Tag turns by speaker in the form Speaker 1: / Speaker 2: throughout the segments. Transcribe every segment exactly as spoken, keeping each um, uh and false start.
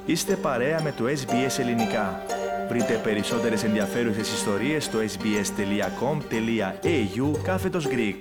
Speaker 1: Είστε παρέα με το ες μπι ες Ελληνικά. Βρείτε περισσότερες ενδιαφέρουσες ιστορίες στο sbs.com.au κάθετος Greek.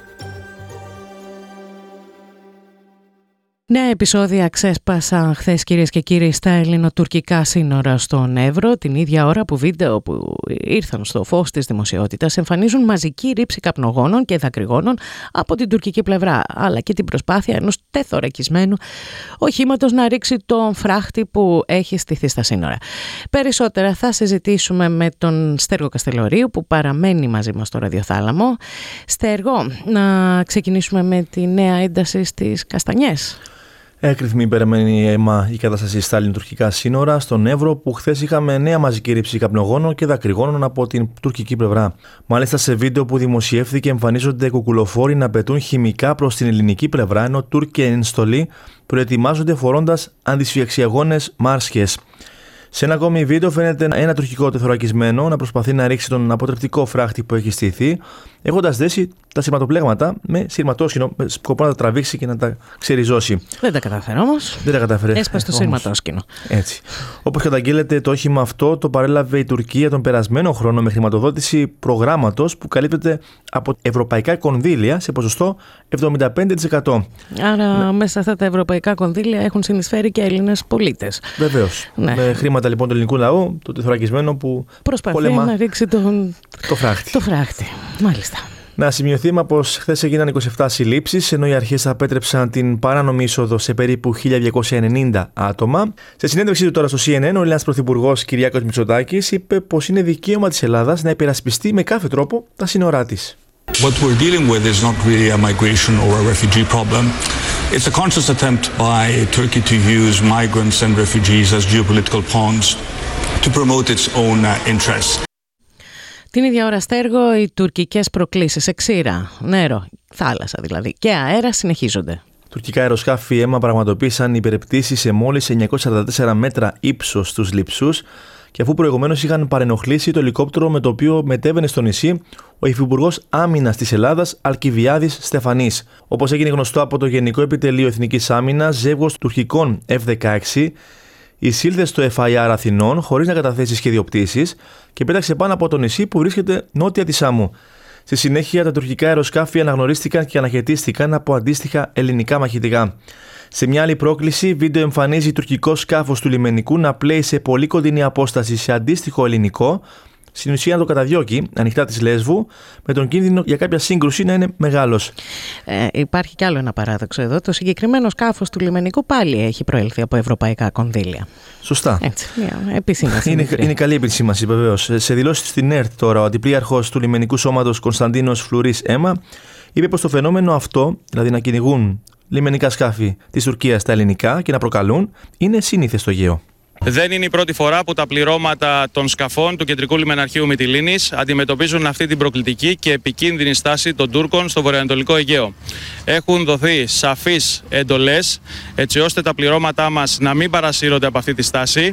Speaker 2: Νέα επεισόδια ξέσπασαν χθες, κυρίες και κύριοι, στα ελληνοτουρκικά σύνορα στον Εύρο, την ίδια ώρα που βίντεο που ήρθαν στο φως της δημοσιότητας εμφανίζουν μαζική ρήψη καπνογόνων και δακρυγόνων από την τουρκική πλευρά, αλλά και την προσπάθεια ενός τεθωρακισμένου οχήματος να ρίξει τον φράχτη που έχει στηθεί στα σύνορα. Περισσότερα θα συζητήσουμε με τον Στέργο Καστελορίου, που παραμένει μαζί μας στο ραδιοθάλαμο. Στέργο, να ξεκινήσουμε με τη νέα ένταση στις Καστανιές.
Speaker 3: Έκρηθμη περιμένει αίμα η κατάσταση στα ελληνοτουρκικά σύνορα στον Εύρο, που χθες είχαμε νέα μαζική ρήψη καπνογόνων και δακρυγόνων από την τουρκική πλευρά. Μάλιστα, σε βίντεο που δημοσιεύθηκε εμφανίζονται κουκουλοφόροι να πετούν χημικά προς την ελληνική πλευρά, ενώ Τούρκοι εν στολή προετοιμάζονται φορώντας αντισφυαξιαγόνες μάσκες. Σε ένα ακόμη βίντεο φαίνεται ένα τουρκικό τεθωρακισμένο να προσπαθεί να ρίξει τον αποτρεπτικό φράχτη που έχει στηθεί, έχοντας δέσει τα σειρματοπλέγματα με σειρματόσκηνο, με σκοπό να τα τραβήξει και να τα ξεριζώσει.
Speaker 2: Δεν τα καταφέρει όμως.
Speaker 3: Δεν τα καταφέρει.
Speaker 2: Έσπασε το σειρματόσκηνο.
Speaker 3: Έτσι. Όπως καταγγέλλεται, το όχημα αυτό το παρέλαβε η Τουρκία τον περασμένο χρόνο με χρηματοδότηση προγράμματος που καλύπτεται από ευρωπαϊκά κονδύλια σε ποσοστό εβδομήντα πέντε τοις εκατό.
Speaker 2: Άρα, ναι, μέσα σε αυτά τα ευρωπαϊκά κονδύλια έχουν συνεισφέρει και Έλληνες πολίτες.
Speaker 3: Βεβαίως.
Speaker 2: Ναι.
Speaker 3: Με χρήματα λοιπόν του ελληνικού λαού, το τεθωρακισμένο που
Speaker 2: προσπαθεί
Speaker 3: πολεμά
Speaker 2: να ρίξει τον...
Speaker 3: το φράχτη.
Speaker 2: Το φράχτη. Μάλιστα.
Speaker 3: Να σημειωθεί πως χθες έγιναν είκοσι επτά συλλήψεις, ενώ οι αρχές απέτρεψαν την παράνομη είσοδο σε περίπου χίλια διακόσια ενενήντα άτομα. Σε συνέντευξή του τώρα στο σι εν εν, ο Έλληνας Πρωθυπουργός Κυριάκος Μητσοτάκης είπε πως είναι δικαίωμα της Ελλάδας να υπερασπιστεί με κάθε τρόπο τα σύνορά της.
Speaker 4: What we're dealing with is not really a migration or a refugee problem. It's a conscious attempt by Turkey to use migrants and refugees as geopolitical pawns to promote its own interests.
Speaker 2: Την ίδια ώρα, Στέργο, οι τουρκικές προκλήσεις σε ξήρα, νερό, θάλασσα δηλαδή και αέρα συνεχίζονται.
Speaker 3: Τουρκικά αεροσκάφη αίμα πραγματοποίησαν υπερεπτήσεις σε μόλις εννιακόσια σαράντα τέσσερα μέτρα ύψος στους Λειψούς, και αφού προηγουμένως είχαν παρενοχλήσει το ελικόπτερο με το οποίο μετέβαινε στο νησί ο Υφυπουργός Άμυνας της Ελλάδας Αλκιβιάδης Στεφανής. Όπως έγινε γνωστό από το Γενικό Επιτελείο Εθνικής Άμυνας, ζεύγος τουρκικών εφ δεκαέξι εισήλθε στο εφ άι αρ Αθηνών χωρίς να καταθέσει σχέδιο πτήσης και πέταξε πάνω από το νησί που βρίσκεται νότια της Σάμου. Στη συνέχεια, τα τουρκικά αεροσκάφη αναγνωρίστηκαν και αναχαιτίστηκαν από αντίστοιχα ελληνικά μαχητικά. Σε μια άλλη πρόκληση, βίντεο εμφανίζει τουρκικό σκάφος του λιμενικού να πλέει σε πολύ κοντινή απόσταση σε αντίστοιχο ελληνικό, στην ουσία να το καταδιώκει ανοιχτά της Λέσβου, με τον κίνδυνο για κάποια σύγκρουση να είναι μεγάλος.
Speaker 2: Ε, υπάρχει κι άλλο ένα παράδοξο εδώ. Το συγκεκριμένο σκάφος του λιμενικού πάλι έχει προέλθει από ευρωπαϊκά κονδύλια.
Speaker 3: Σωστά.
Speaker 2: Έτσι, μια επισήμανση.
Speaker 3: Είναι, είναι καλή επισήμανση, βεβαίως. Σε δηλώσεις στην ΕΡΤ τώρα, ο αντιπλήρχος του λιμενικού σώματος Κωνσταντίνος Φλουρής Έμα είπε πως το φαινόμενο αυτό, δηλαδή να κυνηγούν λιμενικά σκάφη της Τουρκίας στα ελληνικά και να προκαλούν, είναι σύνηθες στο Αιγαίο.
Speaker 5: Δεν είναι η πρώτη φορά που τα πληρώματα των σκαφών του Κεντρικού Λιμεναρχείου Μυτιλήνης αντιμετωπίζουν αυτή την προκλητική και επικίνδυνη στάση των Τούρκων στο βορειοανατολικό Αιγαίο. Έχουν δοθεί σαφείς εντολές έτσι ώστε τα πληρώματά μας να μην παρασύρονται από αυτή τη στάση.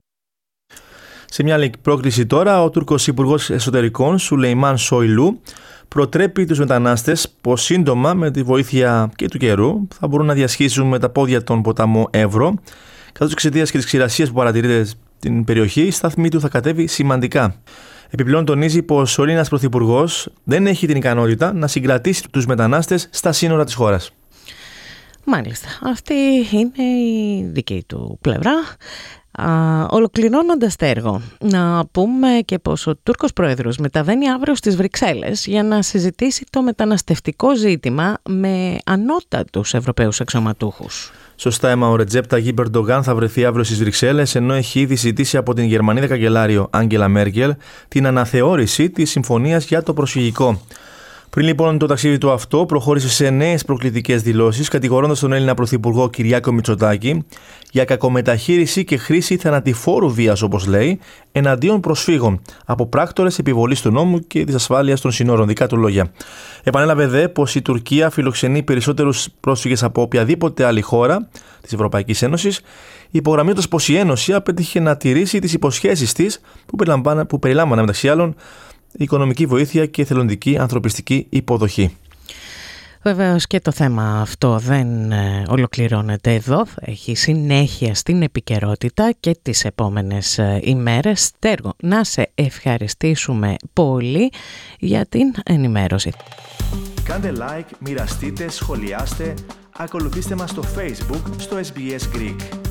Speaker 3: Σε μια άλλη πρόκληση τώρα, ο Τούρκος Υπουργός Εσωτερικών Σουλεϊμάν Σόιλου προτρέπει τους μετανάστες πως σύντομα, με τη βοήθεια και του καιρού, θα μπορούν να διασχίσουν με τα πόδια τον ποταμό Εύρο, καθώς εξαιτίας και της ξηρασίας που παρατηρείται στην περιοχή, η στάθμη του θα κατέβει σημαντικά. Επιπλέον τονίζει πως ο Έλληνας Πρωθυπουργός δεν έχει την ικανότητα να συγκρατήσει τους μετανάστες στα σύνορα της χώρας.
Speaker 2: Μάλιστα. Αυτή είναι η δική του πλευρά. Α, ολοκληρώνοντας, Στέργο, να πούμε και πως ο Τούρκος Πρόεδρος μεταβαίνει αύριο στις Βρυξέλλες για να συζητήσει το μεταναστευτικό ζήτημα με ανώτατους Ευρωπαίους αξιωματούχους.
Speaker 3: Σωστά, Έμα, ο Ρετζέπ Ταγίπ Ερντογάν θα βρεθεί αύριο στις Βρυξέλλες, ενώ έχει ήδη ζητήσει από την Γερμανίδα καγκελάριο Άγγελα Μέρκελ την αναθεώρηση της συμφωνίας για το προσφυγικό. Πριν λοιπόν το ταξίδι του αυτό, προχώρησε σε νέες προκλητικές δηλώσεις, κατηγορώντας τον Έλληνα Πρωθυπουργό Κυριάκο Μητσοτάκη για κακομεταχείριση και χρήση θανατηφόρου βίας, όπως λέει, εναντίον προσφύγων από πράκτορες επιβολής του νόμου και της ασφάλειας των συνόρων. Δικά του λόγια. Επανέλαβε δε πως η Τουρκία φιλοξενεί περισσότερους πρόσφυγες από οποιαδήποτε άλλη χώρα της Ευρωπαϊκής Ένωσης, υπογραμμίζοντας πως η Ένωση απέτυχε να τηρήσει τις υποσχέσεις της που περιλάμβαναν μεταξύ άλλων οικονομική βοήθεια και εθελοντική ανθρωπιστική υποδοχή.
Speaker 2: Βεβαίως και το θέμα αυτό δεν ε, ολοκληρώνεται εδώ, θα έχει συνέχεια στην επικαιρότητα και τις επόμενες ε, ημέρες. Στέργο, να σε ευχαριστήσουμε πολύ για την ενημέρωση.
Speaker 1: Κάντε like, μοιραστείτε, σχολιάστε, ακολουθήστε μας στο Facebook στο ες μπι ες Greek.